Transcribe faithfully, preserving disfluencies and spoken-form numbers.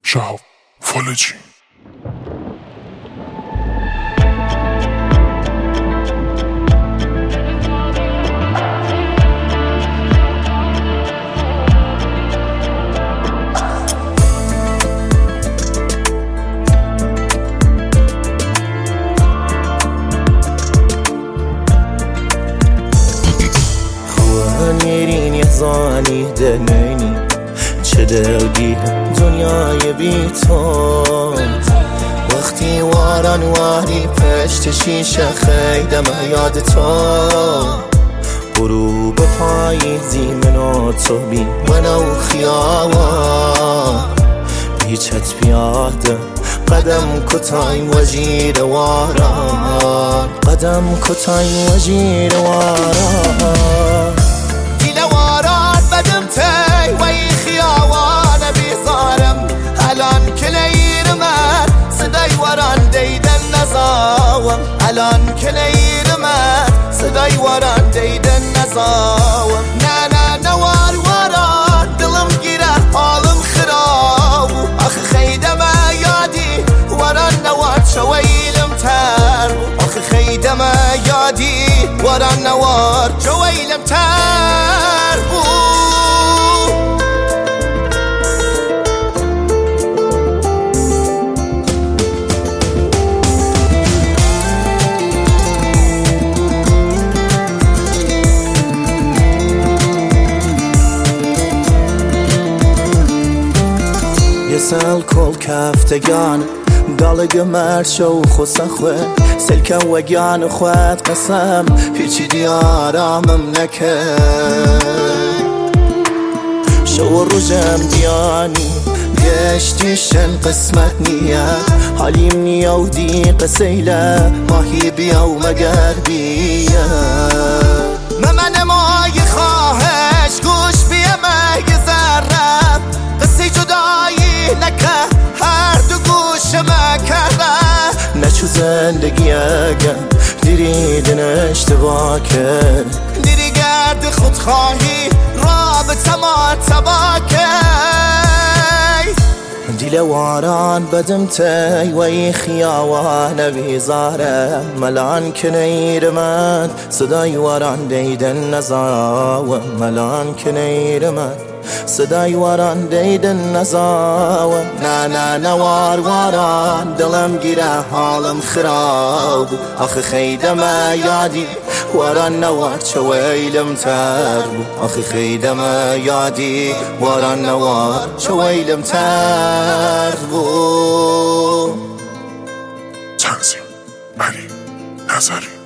شهاب فالجی. زانی دنینی چه دردی دنیای بی تو وقتی واران واری پشت شیشه خیدم یاد تو غروب پاییزی منو تو بی منو خیابان هیچت بیاده قدم کتای وزیر واران قدم کتای وزیر واران بدمتي وي خياوان بيصارم الان كلير مات صداي وران ديد النزاوم الان كلير مات صداي وران ديد النزاوم نانا نوار وران دلم جيره حالم خراب اخ خيده ما يادي وران نوار شويلم تر اخ خيده ما يادي وران نوار شويلم تر سال کل کفتگان دالگ مرشو خسخوه سلکه و گیان خواد قسم هیچی دیارامم نکرد شو روزم دیانی گشتیشن قسمت نیه حالیم نیا و دی قسیله ماهی بیا و مگر بیا ممن مای خواهش گوش بیا مگذرم قصی جدایی نکه هر دو گوش مکره نچو زندگی اگم دیریدن اشتباه کرد دیری گرد خودخواهی رابطه ما تبا کرد دیل واران بدم تی وی خیاوان بیزاره ملان کنیر من صدای واران دیدن نزاوم ملان کنیر من صدای واران دیدن نزاوم نه نه نوار واران دلم گیره حالم خراب آخه خیده ما یادی واران نوار چویلم تر آخه خیده ما یادی واران نوار چویلم تر تنظیم علی نظری.